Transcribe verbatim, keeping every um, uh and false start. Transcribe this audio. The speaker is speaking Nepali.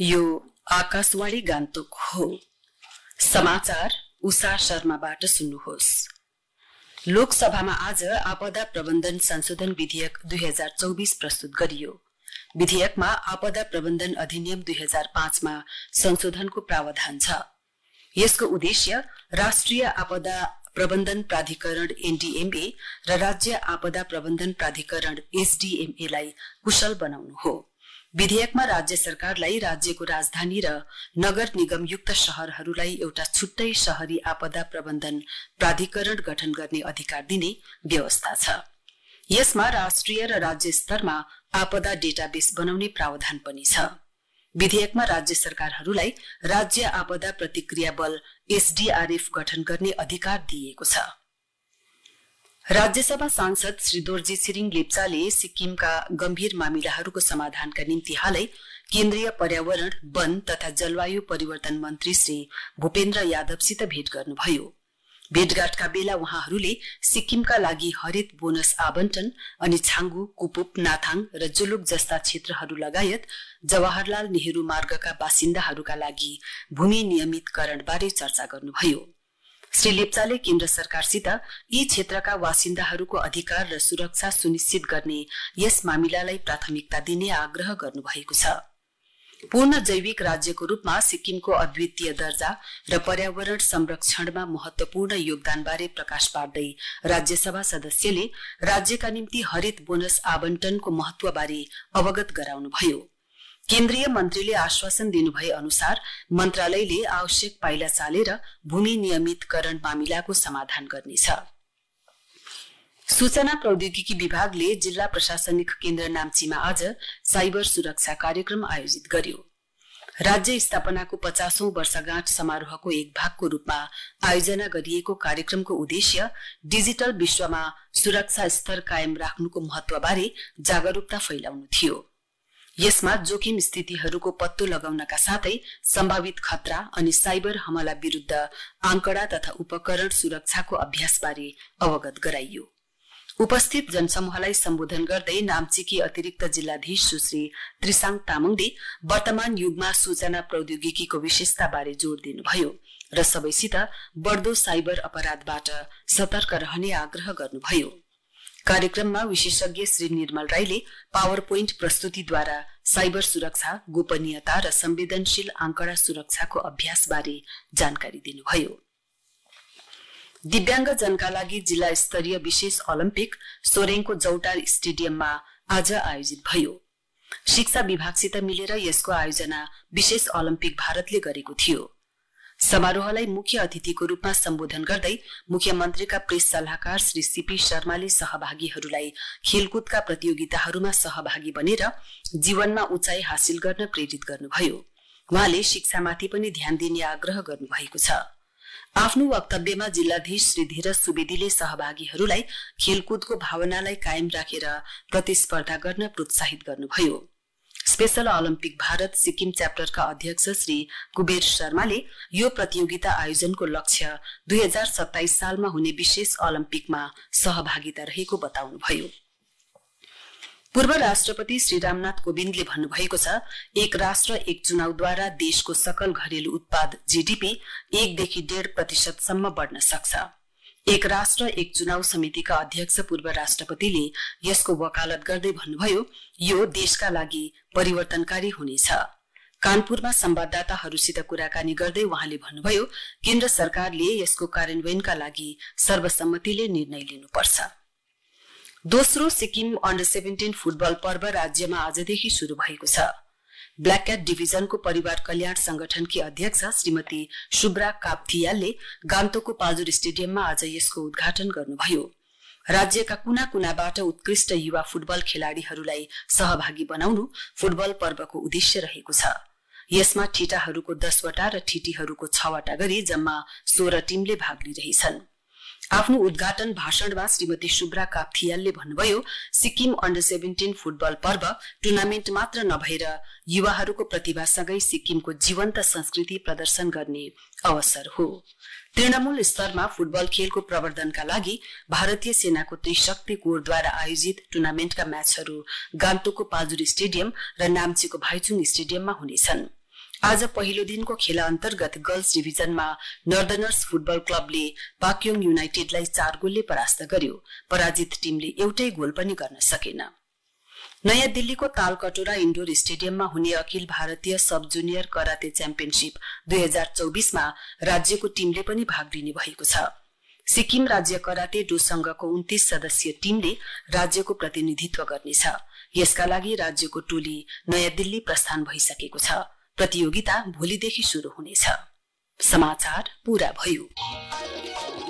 यो आकाशवाणी गान्तोक हो। समाचार उषा शर्माबाट सुन्नुहोस्। लोकसभामा आज आपदा प्रबन्धन संशोधन विधेयक दुई हजार चौबिस प्रस्तुत गरियो। विधेयकमा आपदा प्रबन्धन अधिनियम दुई हजार पाँचमा संशोधनको प्रावधान छ। यसको उद्देश्य राष्ट्रिय आपदा प्रबन्धन प्राधिकरण एनडीएमए र राज्य आपदा प्रबन्धन प्राधिकरण एसडीएमए लाई कुशल बनाउनु हो। विधेयकमा राज्य सरकारलाई राज्यको राजधानी र नगर निगमयुक्त शहरहरूलाई एउटा छुट्टै शहरी आपदा प्रबन्धन प्राधिकरण गठन गर्ने अधिकार दिने व्यवस्था छ। यसमा राष्ट्रिय र राज्य स्तरमा आपदा डेटाबेस बनाउने प्रावधान पनि छ। विधेयकमा राज्य सरकारहरूलाई राज्य आपदा प्रतिक्रिया बल एसडीआरएफ गठन गर्ने अधिकार दिइएको छ। राज्यसभा सांसद श्री दोर्जी छिरिङ लेप्चाले सिक्किमका गम्भीर मामिलाहरूको समाधानका निम्ति हालै केन्द्रीय पर्यावरण, वन तथा जलवायु परिवर्तन मन्त्री श्री भूपेन्द्र यादवसित भेट गर्नुभयो। भेटघाटका बेला उहाँहरूले सिक्किमका लागि हरित बोनस आवन्टन अनि छाङ्गु, कुपुप, नाथाङ र जुलुक जस्ता क्षेत्रहरू लगायत जवाहरलाल नेहरू मार्गका बासिन्दाहरूका लागि भूमि नियमितकरणबारे चर्चा गर्नुभयो। श्री लेप्चाले केन्द्र सरकारसित यी क्षेत्रका बासिन्दाहरूको अधिकार र सुरक्षा सुनिश्चित गर्ने यस मामिलालाई प्राथमिकता दिने आग्रह गर्नुभएको छ। पूर्ण जैविक राज्यको रूपमा सिक्किमको अद्वितीय दर्जा र पर्यावरण संरक्षणमा महत्वपूर्ण योगदानबारे प्रकाश पार्दै राज्यसभा सदस्यले राज्यका निम्ति हरित बोनस आवन्टनको महत्वबारे अवगत गराउनुभयो। केन्द्रीय मन्त्रीले आश्वासन दिनुभए अनुसार मन्त्रालयले आवश्यक पाइला चालेर भूमि नियमितकरण मामिलाको समाधान गर्नेछ। सूचना प्रौद्योगिकी विभागले जिल्ला प्रशासनिक केन्द्र नाम्चीमा आज साइबर सुरक्षा कार्यक्रम आयोजित गर्यो। राज्य स्थापनाको पचासौं वर्षगाँठ समारोहको एक भागको रूपमा आयोजना गरिएको कार्यक्रमको उद्देश्य डिजिटल विश्वमा सुरक्षा स्तर कायम राख्नुको महत्वबारे जागरूकता फैलाउनु थियो। यसमा जोखिम स्थितिहरूको पत्तो लगाउनका साथै सम्भावित खतरा अनि साइबर हमला विरुद्ध आंकडा तथा उपकरण सुरक्षाको अभ्यासबारे अवगत गराइयो। उपस्थित जनसमूहलाई सम्बोधन गर्दै नाम्चीकी अतिरिक्त जिल्लाधीश सुश्री त्रिसाङ तामाङले वर्तमान युगमा सूचना प्रौद्योगिकीको विशेषताबारे जोड़ दिनुभयो र सबैसित बढ्दो साइबर अपराधबाट सतर्क रहने आग्रह गर्नुभयो। कार्यक्रममा विशेषज्ञ श्री निर्मल राईले पावर पोइन्ट प्रस्तुतिद्वारा साइबर सुरक्षा, गोपनीयता र संवेदनशील आंकडा सुरक्षाको अभ्यासबारे जानकारी दिनुभयो। दिव्याङ्गजनका लागि जिल्ला स्तरीय विशेष ओलम्पिक सोरेङको जौटार स्टेडियममा आज आयोजित भयो। शिक्षा विभागसित मिलेर यसको आयोजना विशेष ओलम्पिक भारतले गरेको थियो। समारोहलाई मुख्य अतिथिको रूपमा सम्बोधन गर्दै मुख्यमन्त्रीका प्रेस सल्लाहकार श्री सीपी शर्माले सहभागीहरूलाई खेलकुदका प्रतियोगिताहरूमा सहभागी बनेर जीवनमा उचाइ हासिल गर्न प्रेरित गर्नुभयो। उहाँले शिक्षामाथि पनि ध्यान दिने आग्रह गर्नुभएको छ। आफ्नो वक्तव्यमा जिल्लाधीश श्री धीरज सुवेदीले सहभागीहरूलाई खेलकुदको भावनालाई कायम राखेर प्रतिस्पर्धा गर्न प्रोत्साहित गर्नुभयो। स्पेशल ओलम्पिक भारत सिक्किम च्याप्टरका अध्यक्ष श्री कुबेर शर्माले यो प्रतियोगिता आयोजनको लक्ष्य दुई हजार सत्ताइस सालमा हुने विशेष ओलम्पिकमा सहभागिता रहेको बताउनुभयो। पूर्व राष्ट्रपति श्री रामनाथ कोविन्दले भन्नुभएको छ, एक राष्ट्र एक चुनावद्वारा देशको सकल घरेलु उत्पाद जीडीपी एकदेखि डेढ प्रतिशतसम्म बढ्न सक्छ। एक राष्ट्र एक चुनाव समितिका अध्यक्ष पूर्व राष्ट्रपतिले यसको वकालत गर्दै भन्नुभयो, यो देशका लागि परिवर्तनकारी हुनेछ। कानपुरमा संवाददाताहरूसित कुराकानी गर्दै उहाँले भन्नुभयो, केन्द्र सरकारले यसको कार्यान्वयनका लागि सर्वसम्मतिले निर्णय लिनुपर्छ। दोस्रो सिक्किम अन्डर सेभेन्टीन फुटबल पर्व राज्यमा आजदेखि शुरू भएको छ। ब्ल्याक क्याट डिभिजनको परिवार कल्याण संगठनकी अध्यक्ष श्रीमती शुभ्रा काप्थियालले गान्तोकको पाल्जोर स्टेडियममा आज यसको उद्घाटन गर्नुभयो। राज्यका कुना कुनाबाट उत्कृष्ट युवा फुटबल खेलाड़ीहरूलाई सहभागी बनाउनु फुटबल पर्वको उद्देश्य रहेको छ। यसमा ठिटाहरूको दसवटा र ठिटीहरूको छवटा गरी जम्मा सोह्र टिमले भाग लिइरहेछन्। आफ्नो उद्घाटन भाषणमा श्रीमती शुभ्रा काप्थियालले भन्नुभयो, सिक्किम अन्डर सेभेन्टीन फुटबल पर्व टुर्नामेन्ट मात्र नभएर युवाहरूको प्रतिभासँगै सिक्किमको जीवन्त संस्कृति प्रदर्शन गर्ने अवसर हो। तृणमूल स्तरमा फुटबल खेलको प्रवर्धनका लागि भारतीय सेनाको त्रिशक्ति कोरद्वारा आयोजित टुर्नामेन्टका म्याचहरू गान्तोकको पाल्जोर स्टेडियम र नाम्चीको भाइचुङ स्टेडियममा हुनेछन्। आज पहिलो दिनको खेल अन्तर्गत गर्ल्स डिभिजनमा नर्दनर्स फुटबल क्लबले पाक्योङ युनाइटेडलाई चार गोलले परास्त गर्यो। पराजित टीमले एउटै गोल पनि गर्न सकेन। नयाँ दिल्लीको तालकटोरा इन्डोर स्टेडियममा हुने Akhil Bharatiya sub junior karate championship दुई हजार चौबिसमा राज्यको टीमले पनि भाग लिने भएको छ। सिक्किम राज्य कराते डो संघको उन्तीस सदस्यीय टीमले राज्यको प्रतिनिधित्व गर्नेछ। यसका लागि राज्यको टोली नयाँ दिल्ली प्रस्थान भइसकेको छ। प्रतियोगिता भोलिदेखि शुरु हुनेछ। समाचार पूरा भयो।